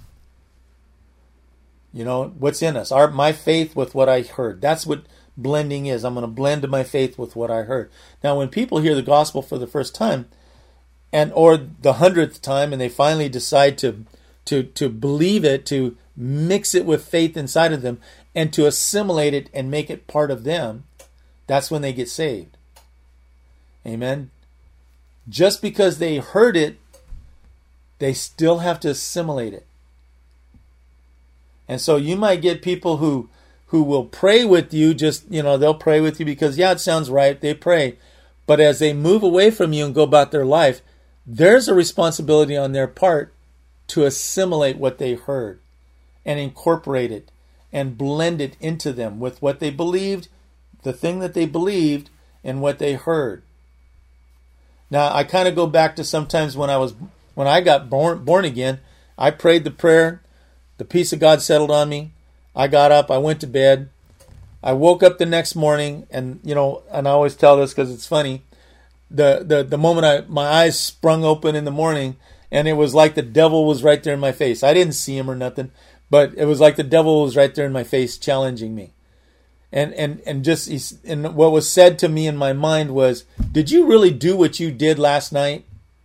What's in us. My faith with what I heard. That's what blending is. I'm going to blend my faith with what I heard. Now, when people hear the gospel for the first time, or the 100th time, and they finally decide to believe it, to mix it with faith inside of them, and to assimilate it and make it part of them, that's when they get saved. Amen. Just because they heard it, they still have to assimilate it. And so you might get people who will pray with you, they'll pray with you because, it sounds right, they pray. But as they move away from you and go about their life, there's a responsibility on their part to assimilate what they heard and incorporate it and blend it into them with what they believed, the thing that they believed, and what they heard. Now, I kind of go back to sometimes when I got born again, I prayed the prayer, the peace of God settled on me. I got up, I went to bed. I woke up the next morning, and and I always tell this because it's funny. The moment my eyes sprung open in the morning, and it was like the devil was right there in my face. I didn't see him or nothing, but it was like the devil was right there in my face challenging me. And what was said to me in my mind was, did you really do what you did last night?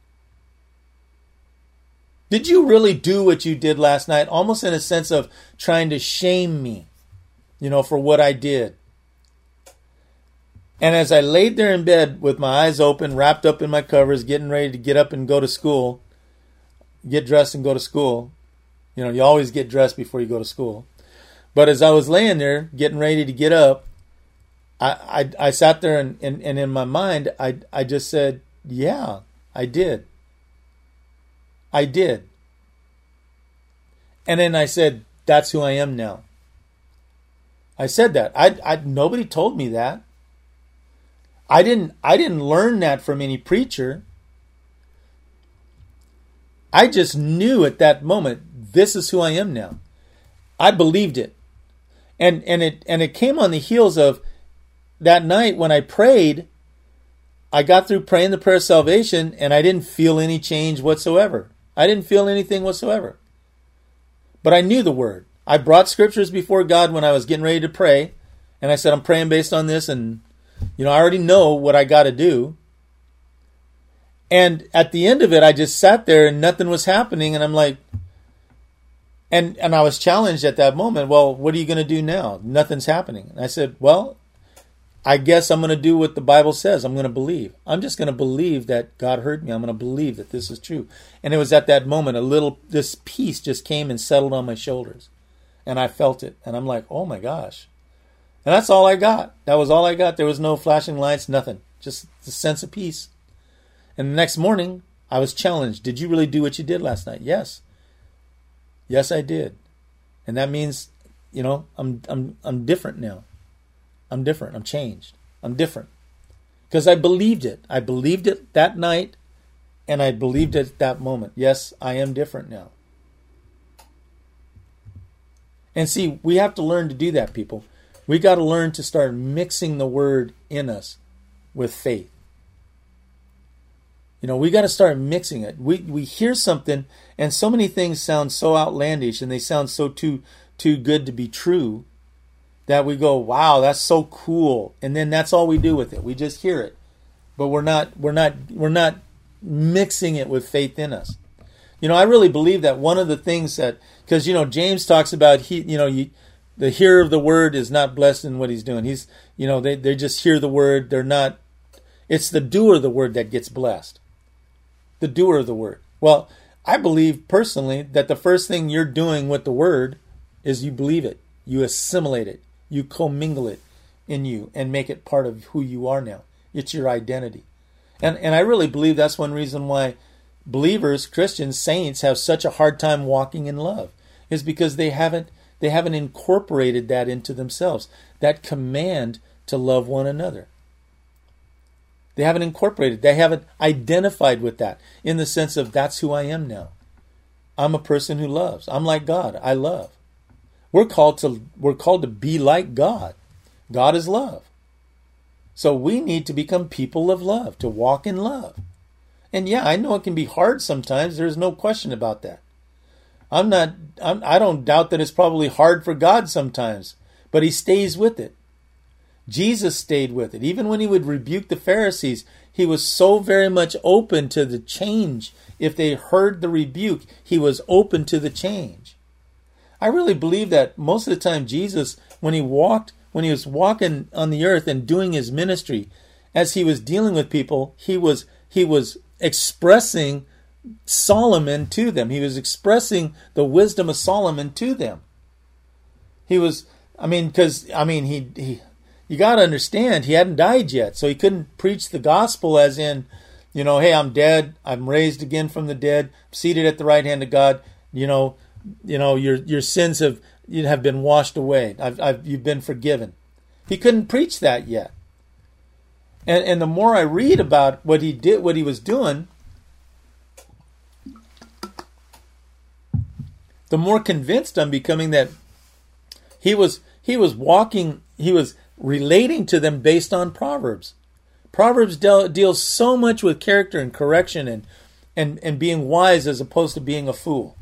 Did you really do what you did last night? Almost in a sense of trying to shame me, for what I did. And as I laid there in bed with my eyes open, wrapped up in my covers, getting ready to get up and go to school, get dressed and go to school. You always get dressed before you go to school. But as I was laying there, getting ready to get up, I sat there and in my mind, I just said, yeah, I did. I did. And then I said, that's who I am now. I said that. Nobody told me that. I didn't learn that from any preacher. I just knew at that moment, this is who I am now. I believed it. And it came on the heels of that night when I prayed. I got through praying the prayer of salvation and I didn't feel any change whatsoever. I didn't feel anything whatsoever. But I knew the word. I brought scriptures before God when I was getting ready to pray. And I said, I'm praying based on this. And, I already know what I got to do. And at the end of it, I just sat there and nothing was happening. And I'm like, and I was challenged at that moment. Well, what are you going to do now? Nothing's happening. And I said, well, I guess I'm going to do what the Bible says. I'm going to believe. I'm just going to believe that God heard me. I'm going to believe that this is true. And it was at that moment, this peace just came and settled on my shoulders. And I felt it. And I'm like, oh my gosh. And that's all I got. That was all I got. There was no flashing lights, nothing. Just the sense of peace. And the next morning, I was challenged. Did you really do what you did last night? Yes. Yes, I did. And that means, I'm different now. I'm different. I'm changed. I'm different. Because I believed it. I believed it that night, and I believed it at that moment. Yes, I am different now. And see, we have to learn to do that, people. We got to learn to start mixing the word in us with faith. We got to start mixing it. We hear something, and so many things sound so outlandish, and they sound so too good to be true, that we go, wow, that's so cool. And then that's all we do with it. We just hear it. But we're not mixing it with faith in us. I really believe that one of the things that, because, James talks about, the hearer of the word is not blessed in what he's doing. They just hear the word. It's the doer of the word that gets blessed. The doer of the word. Well, I believe personally that the first thing you're doing with the word is you believe it. You assimilate it. You commingle it in you and make it part of who you are now. It's your identity. And I really believe that's one reason why believers, Christians, saints have such a hard time walking in love, is because they haven't incorporated that into themselves, that command to love one another. They haven't incorporated, they haven't identified with that in the sense of that's who I am now. I'm a person who loves. I'm like God. I love. We're called to be like God. God is love. So we need to become people of love, to walk in love. And yeah, I know it can be hard sometimes. There's no question about that. I don't doubt that it's probably hard for God sometimes, but he stays with it. Jesus stayed with it. Even when he would rebuke the Pharisees, he was so very much open to the change. If they heard the rebuke, he was open to the change. I really believe that most of the time Jesus, when he was walking on the earth and doing his ministry, as he was dealing with people, he was expressing Solomon to them. He was expressing the wisdom of Solomon to them. You got to understand, he hadn't died yet, so he couldn't preach the gospel as in, hey, I'm dead, I'm raised again from the dead, seated at the right hand of God. Your sins have been washed away. You've been forgiven. He couldn't preach that yet. And the more I read about what he did, what he was doing, the more convinced I'm becoming that he was relating to them based on Proverbs. Proverbs deals so much with character and correction and being wise as opposed to being a fool.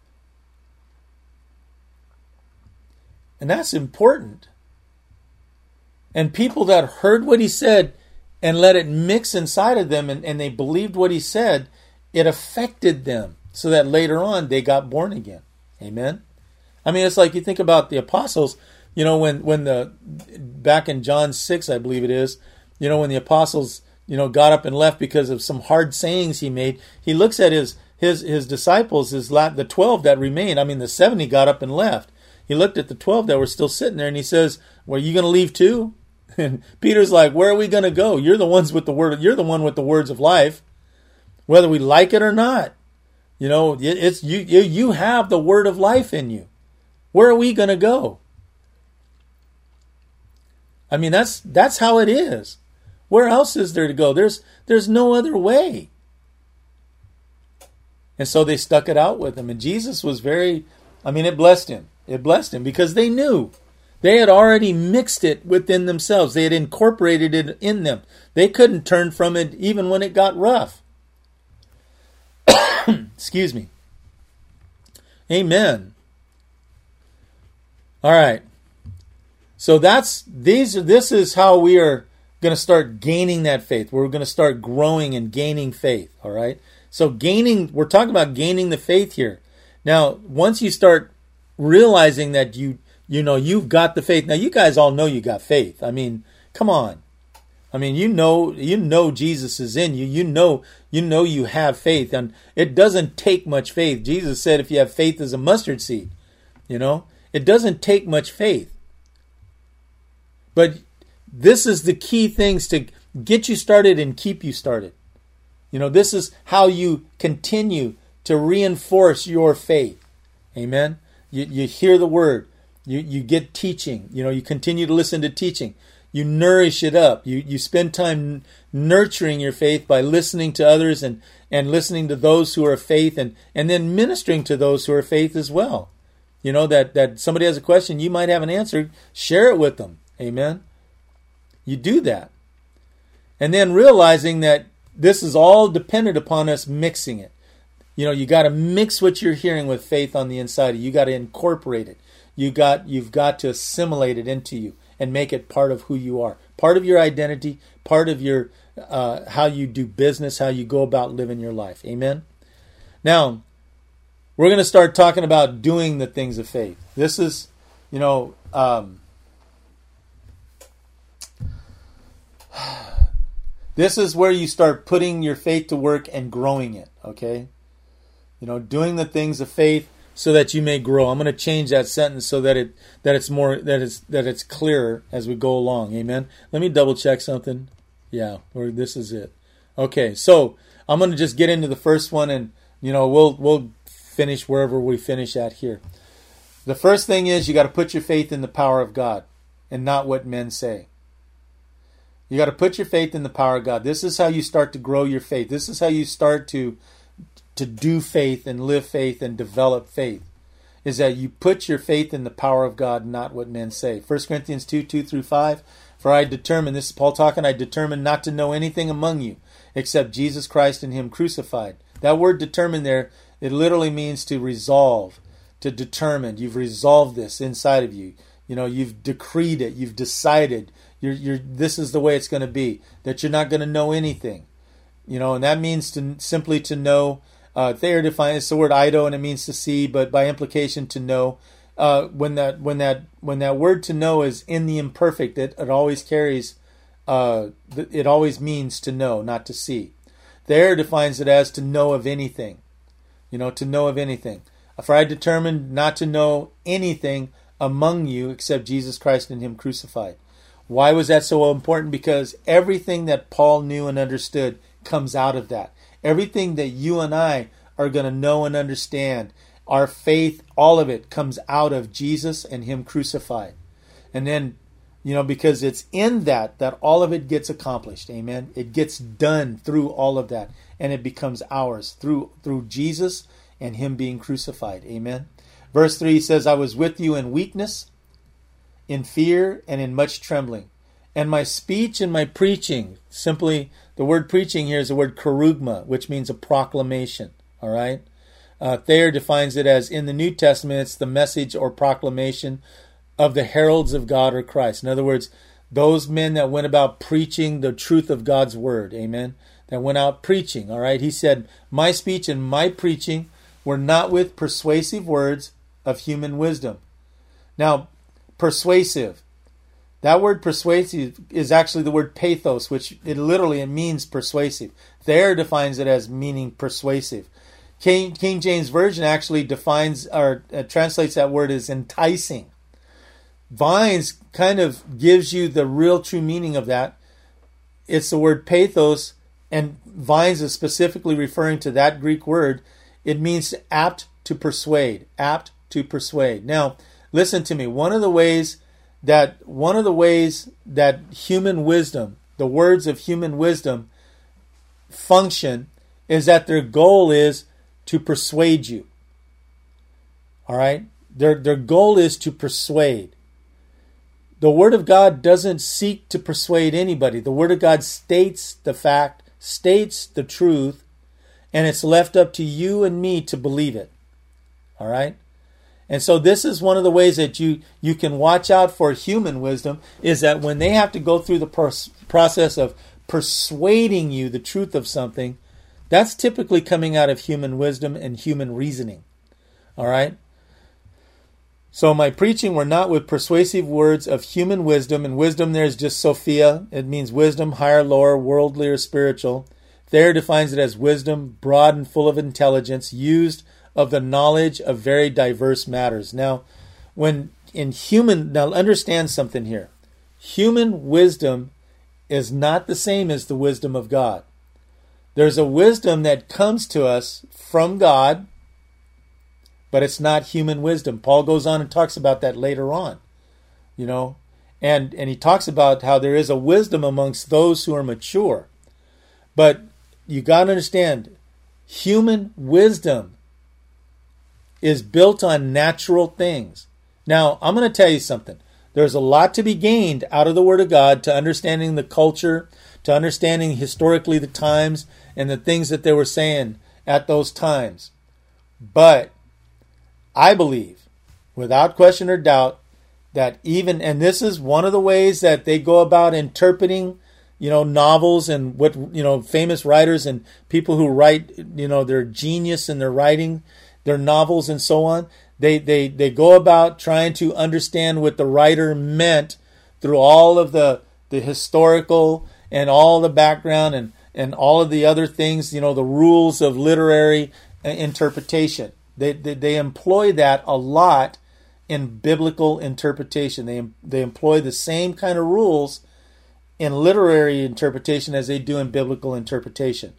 And that's important. And people that heard what he said and let it mix inside of them and they believed what he said, it affected them so that later on they got born again. Amen? I mean, it's like you think about the apostles, when back in John 6, I believe it is, when the apostles, got up and left because of some hard sayings he made, he looks at his disciples, the 12 that remained. I mean, the 70 got up and left. He looked at the 12 that were still sitting there and he says, well, are you going to leave too? And Peter's like, where are we going to go? You're the one with the words of life, whether we like it or not. It's you have the word of life in you. Where are we going to go? I mean, that's how it is. Where else is there to go? There's no other way. And so they stuck it out with him. And Jesus was it blessed him. It blessed him because they knew. They had already mixed it within themselves. They had incorporated it in them. They couldn't turn from it even when it got rough. Excuse me. Amen. All right. So this is how we are going to start gaining that faith. We're going to start growing and gaining faith. All right. So we're talking about gaining the faith here. Now, once you start realizing that you've got the faith. Now, you guys all know you got faith. I mean, come on. I mean, you know Jesus is in you. You know you have faith, and it doesn't take much faith. Jesus said, if you have faith as a mustard seed, it doesn't take much faith. But this is the key things to get you started and keep you started. This is how you continue to reinforce your faith. Amen. You hear the word. You get teaching. You continue to listen to teaching. You nourish it up. You spend time nurturing your faith by listening to others and listening to those who are of faith and then ministering to those who are of faith as well. That somebody has a question, you might have an answer, share it with them. Amen. You do that. And then realizing that this is all dependent upon us mixing it. You got to mix what you're hearing with faith on the inside of you. You got to incorporate it. You've got to assimilate it into you and make it part of who you are, part of your identity, part of your how you do business, how you go about living your life. Amen. Now, we're going to start talking about doing the things of faith. This is, this is where you start putting your faith to work and growing it. Okay. Doing the things of faith so that you may grow. I'm going to change that sentence so that it's clearer as we go along. Amen. Let me double check something. Yeah, this is it. Okay, so I'm going to just get into the first one, and we'll finish wherever we finish at here. The first thing is you got to put your faith in the power of God and not what men say. You got to put your faith in the power of God. This is how you start to grow your faith. This is how you start to do faith and live faith and develop faith, is that you put your faith in the power of God, not what men say. 1 Corinthians 2:2-5, for I determined, this is Paul talking, I determined not to know anything among you except Jesus Christ and Him crucified. That word determined there, it literally means to resolve, to determine. You've resolved this inside of you. You've decreed it. You've decided. This is the way it's going to be, that you're not going to know anything. And that means simply to know. Thayer defines it's the word eido, and it means to see, but by implication to know. When that word to know is in the imperfect, it always carries. It always means to know, not to see. Thayer defines it as to know of anything. To know of anything. For I determined not to know anything among you except Jesus Christ and Him crucified. Why was that so important? Because everything that Paul knew and understood comes out of that. Everything that you and I are going to know and understand, our faith, all of it comes out of Jesus and Him crucified. And then, because it's in that all of it gets accomplished. Amen. It gets done through all of that. And it becomes ours through Jesus and Him being crucified. Amen. Verse 3 says, I was with you in weakness, in fear, and in much trembling. And my speech and my preaching, simply the word preaching here is the word kerugma, which means a proclamation. All right? Thayer defines it as, in the New Testament, it's the message or proclamation of the heralds of God or Christ. In other words, those men that went about preaching the truth of God's word. Amen? That went out preaching. All right? He said, my speech and my preaching were not with persuasive words of human wisdom. Now, persuasive. That word persuasive is actually the word pathos, which it means persuasive. Thayer defines it as meaning persuasive. King James Version actually defines or translates that word as enticing. Vines kind of gives you the real true meaning of that. It's the word pathos, and Vines is specifically referring to that Greek word. It means apt to persuade, apt to persuade. Now, listen to me. One of the ways that human wisdom, the words of human wisdom, function is that their goal is to persuade you. All right? Their goal is to persuade. The Word of God doesn't seek to persuade anybody. The Word of God states the fact, states the truth, and it's left up to you and me to believe it. All right? And so this is one of the ways that you can watch out for human wisdom, is that when they have to go through the process of persuading you the truth of something, that's typically coming out of human wisdom and human reasoning. All right? So my preaching were not with persuasive words of human wisdom, and wisdom there is just Sophia. It means wisdom, higher, lower, worldly, or spiritual. Thayer defines it as wisdom, broad and full of intelligence, used of the knowledge of very diverse matters. Now, now understand something here. Human wisdom is not the same as the wisdom of God. There's a wisdom that comes to us from God, but it's not human wisdom. Paul goes on and talks about that later on, and he talks about how there is a wisdom amongst those who are mature. But you got to understand, human wisdom is built on natural things. Now, I'm going to tell you something. There's a lot to be gained out of the Word of God, to understanding the culture, to understanding historically the times and the things that they were saying at those times. But I believe, without question or doubt, that and this is one of the ways that they go about interpreting, novels and what, famous writers and people who write, their genius in their writing, their novels and so on. They go about trying to understand what the writer meant through all of the historical and all the background and all of the other things, the rules of literary interpretation. They employ that a lot in biblical interpretation. They employ the same kind of rules in literary interpretation as they do in biblical interpretation.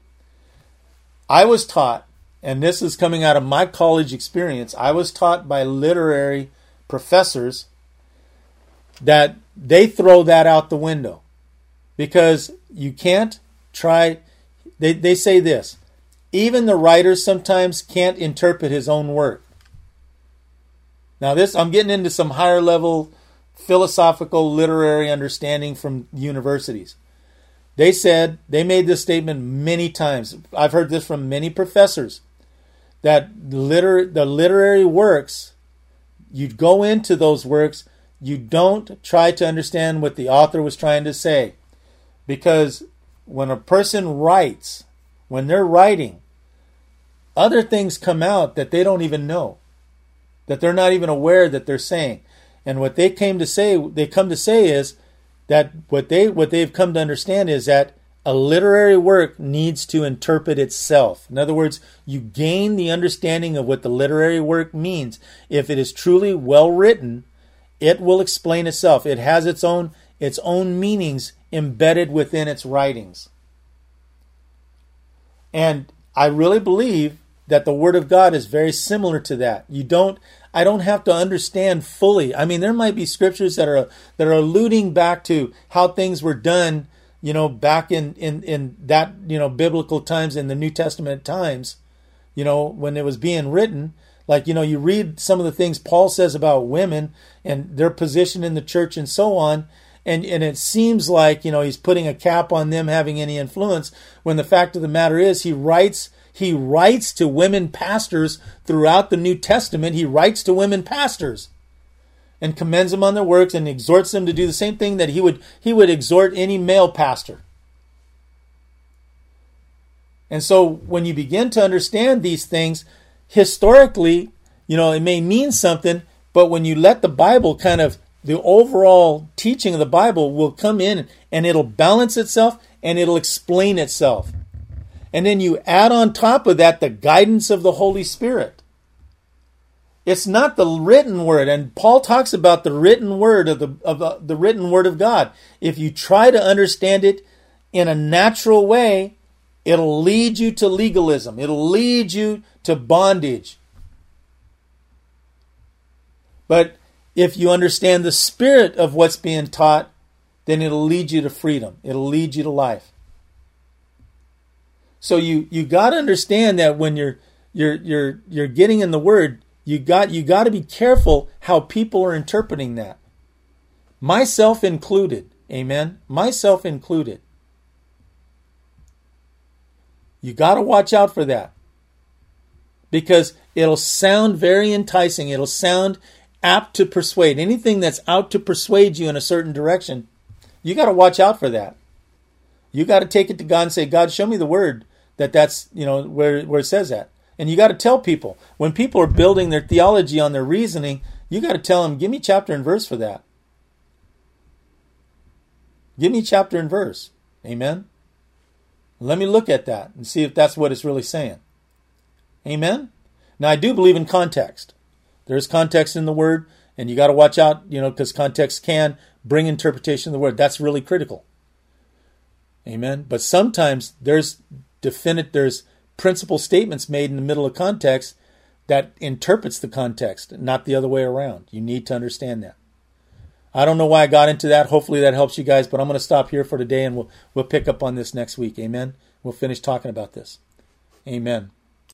I was taught, and this is coming out of my college experience, I was taught by literary professors that they throw that out the window, because you can't try. They say this: even the writer sometimes can't interpret his own work. Now I'm getting into some higher level philosophical literary understanding from universities. They made this statement many times. I've heard this from many professors, that the literary works, you go into those works, you don't try to understand what the author was trying to say. Because when a person writes, when they're writing, other things come out that they don't even know, that they're not even aware that they're saying. And what they come to say is that what they've come to understand is that a literary work needs to interpret itself. In other words, you gain the understanding of what the literary work means. If it is truly well written, it will explain itself. It has its own meanings embedded within its writings. And I really believe that the Word of God is very similar to that. I don't have to understand fully. I mean, there might be scriptures that are alluding back to how things were done, back in that, biblical times, in the New Testament times, when it was being written. Like, you read some of the things Paul says about women and their position in the church and so on, and it seems like, he's putting a cap on them having any influence, when the fact of the matter is he writes to women pastors throughout the New Testament. He writes to women pastors and commends them on their works and exhorts them to do the same thing that he would exhort any male pastor. And so when you begin to understand these things, historically, it may mean something, but when you let the Bible the overall teaching of the Bible will come in and it'll balance itself and it'll explain itself. And then you add on top of that the guidance of the Holy Spirit. It's not the written word, and Paul talks about the written word of the written word of God. If you try to understand it in a natural way, it'll lead you to legalism. It'll lead you to bondage. But if you understand the spirit of what's being taught, then it'll lead you to freedom. It'll lead you to life. So you got to understand that when you're getting in the Word, you got to be careful how people are interpreting that. Myself included. Amen. Myself included. You got to watch out for that, because it'll sound very enticing. It'll sound apt to persuade. Anything that's out to persuade you in a certain direction, you got to watch out for that. You got to take it to God and say, God, show me the word that's where it says that. And you got to tell people, when people are building their theology on their reasoning, you got to tell them, give me chapter and verse for that. Give me chapter and verse. Amen. Let me look at that and see if that's what it's really saying. Amen. Now, I do believe in context. There's context in the word, and you got to watch out, because context can bring interpretation of the word. That's really critical. Amen. But sometimes there's principal statements made in the middle of context that interprets the context, not the other way around. You need to understand that. I don't know why I got into that. Hopefully that helps you guys, but I'm going to stop here for today, and we'll pick up on this next week. Amen. We'll finish talking about this. Amen.